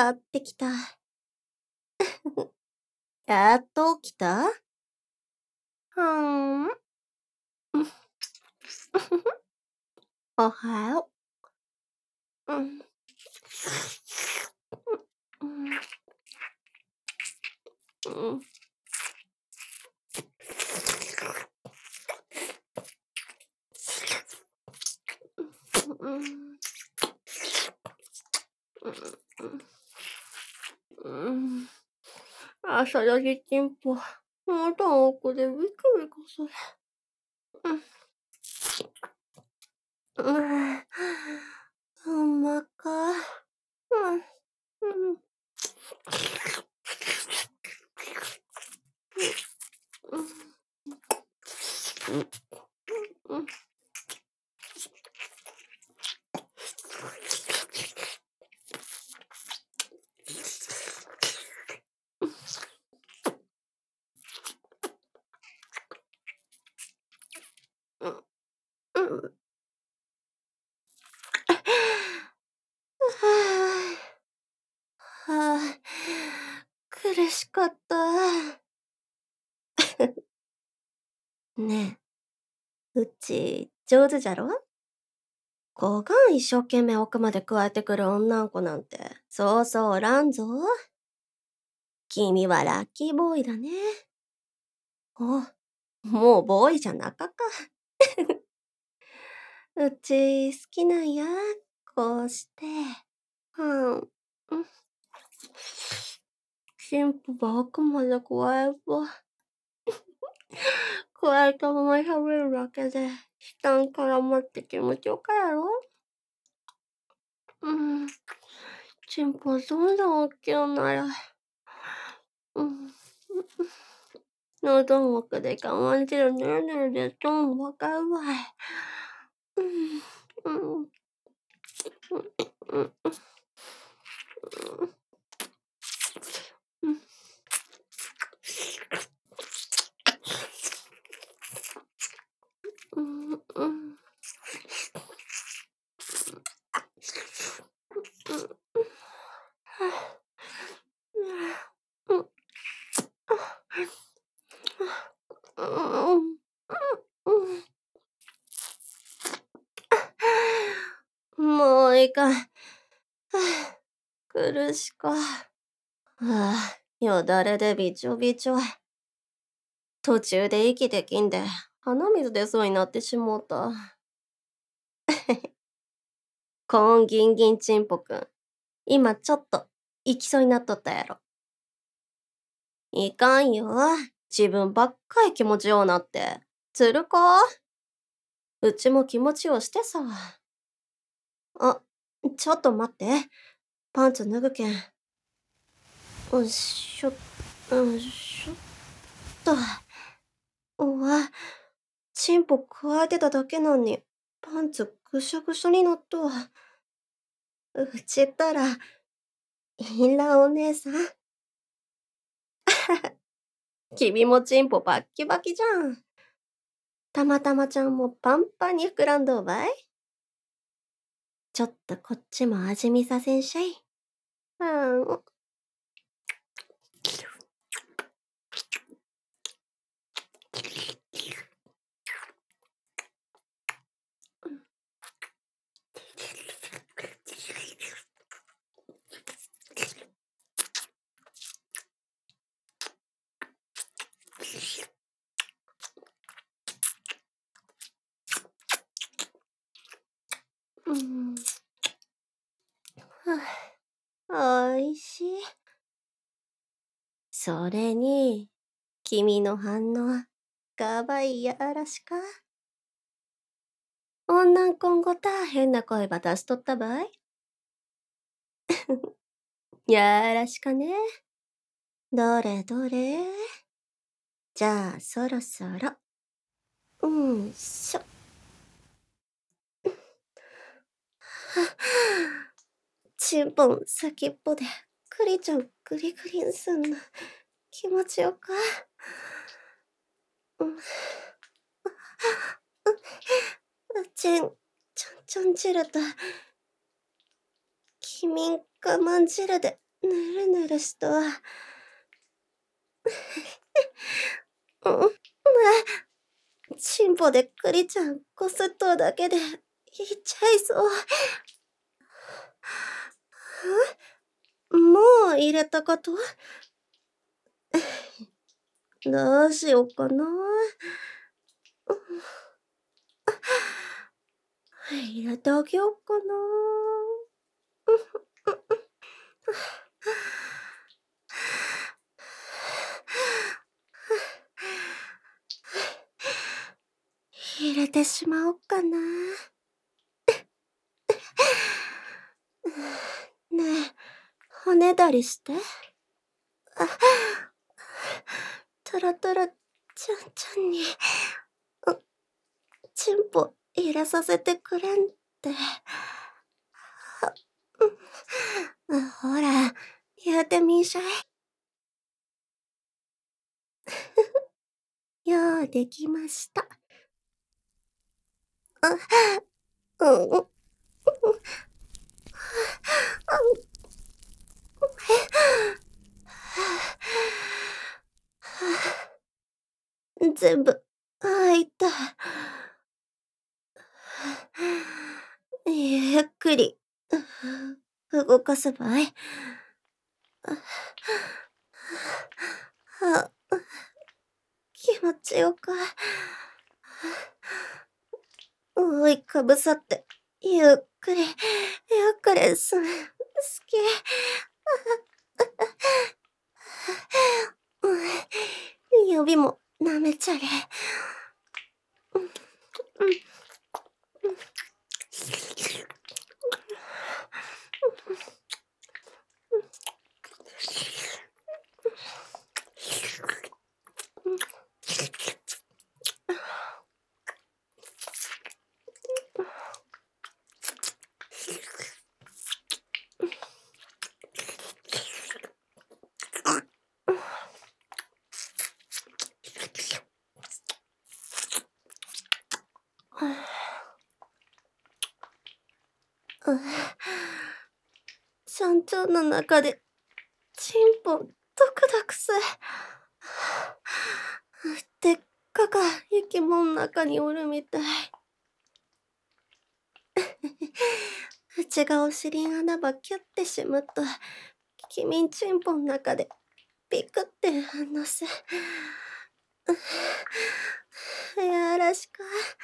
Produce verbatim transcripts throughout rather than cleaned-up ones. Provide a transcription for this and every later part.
やってきた。やっと起きた？ふーん。おはよう。うん。うん。うん。うん。うん。朝だけチンポ、また奥でビクビクする。うん。うん。ほんまか。うん。うん。うん。うん。うん。うん。はあ。はあ。苦しかった。ねえ、うち、上手じゃろ？こがん一生懸命奥まで加えてくる女ん子なんて、そうそうおらんぞ。君はラッキーボーイだね。お、もうボーイじゃなかか。うち、好きなんや、こうして。うん。うん。神父が奥まで加えると、加えたまま喋るだけで、舌ん絡まって気持ちよかやろ？うん。チンポどんどん大きいなら、うん。喉奥で我慢汁ぬるぬるでとんわかるわい。うん。うん。うん。うん。うん。うん。うん。もういいかん。はあ、苦しか。はあ、よだれでびちょびちょ。途中で息できんで、鼻水出そうになってしもうた。コーンギンギンチンポくん、今ちょっと、行きそうになっとったやろ。いかんよ。自分ばっかり気持ちようなって。つるか？うちも気持ちをしてさ。あ、ちょっと待って。パンツ脱ぐけん。よいしょ、よいしょっと。うわ、チンポ加えてただけなのに、パンツぐしゃぐしゃになったわ。うちったら、インラお姉さん。君もチンポバッキバキじゃん。たまたまちゃんもパンパンに膨らんどうばい？ちょっとこっちも味見させんしゃい。うん。うん。はあ、おいしい。それに、君の反応、かわいいやらしか。女んこんごた変な声ば出しとったばい？やらしかね。どれどれ。じゃあ、そろそろ。うんしょ。チンポン先っぽで、クリちゃんグリグリンすんの、気持ちよか。うん。うちん、ちょんちょん汁と、君ん我慢汁でぬるぬるした。うん、ね、チンポでクリちゃんこすっとうだけでいっちゃいそう。もう入れたかと？どうしよっかな。入れてあげよっかな。入れてしまおっかな。ねえ、骨だりして。あ、トロトロちゃんちゃんに、う、チンポ入れさせてくれんって。うん、ほら、言うてみんしゃい。ようできました。あ、うん、うん、全部入った。ゆっくり動かせばいい。あ、気持ちよか。覆いかぶさって、ゆっくり、ゆっくりす、好き。指も舐めちゃれ。うん、うん、うん、ちゃんちゃんの中で、チンポ、ドクドクす。でっかか生き物の中におるみたい。うちがお尻穴ばキュッてしむと、君んチンポの中でピクって反応す。やらしか。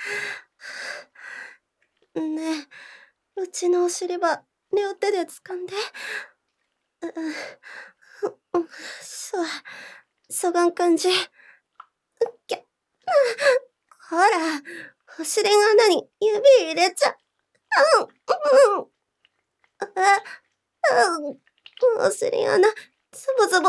ねえ、うちのお尻ば両手で掴んで。う、うん、そう、そがん感じ。きゃ、ほら、お尻の穴に指入れちゃ。うん、うん。あ、うん、お尻穴、ズボズボ。うん、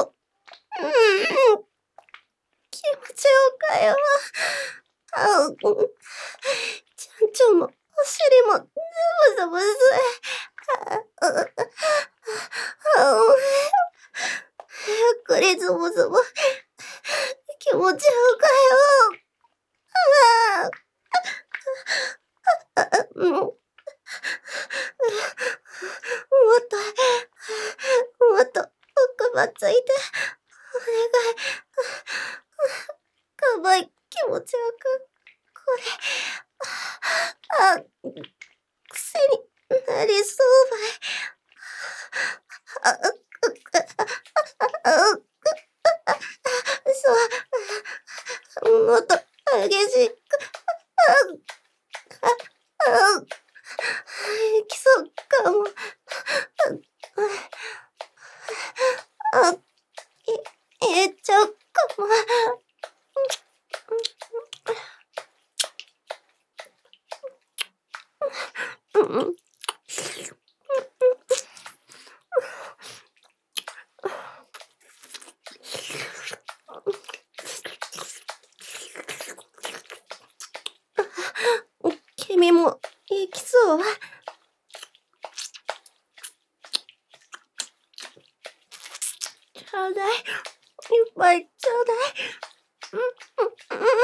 気持ちよかよ。あ、うん。ちゃんちょんも、お尻も、ズボズボす。あ、あ、あ、ゆっくりズボズボ。気持ちよかよ。ああ、あ、うん。もっと、もっと、奥ばついて、お願い。かわいい、気持ちよく、これ、あ、癖になりそうばい。あ、あ、あ、あ、そう、もっと激しく、あ、あ、いきそうかも。あ、い、言っちゃうかも。うん。君も行きそう？ちょうだい。いっぱいちょうだい。うん、うん、うん、うん。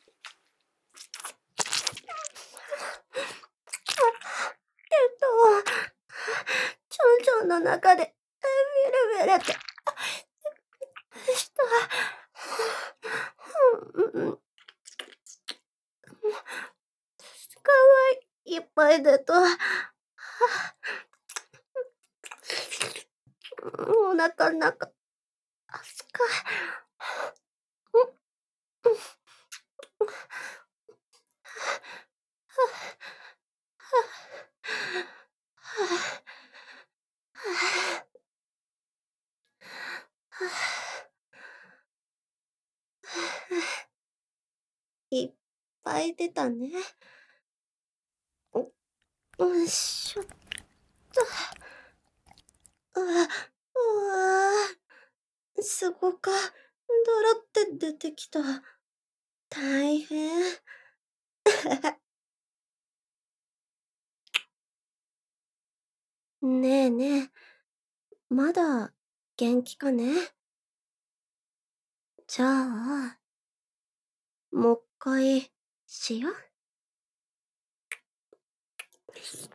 えっと、 腸の中で、ビルビルって、した。うん、うん。かわいい。いっぱい出た。お腹ん中、あすかい。うん。いっぱい出たね。うよいしょっと。うわ、うわ。すごか。だらって出てきた。大変。ねえねえ、まだ元気かね？じゃあ、もっかいしよ。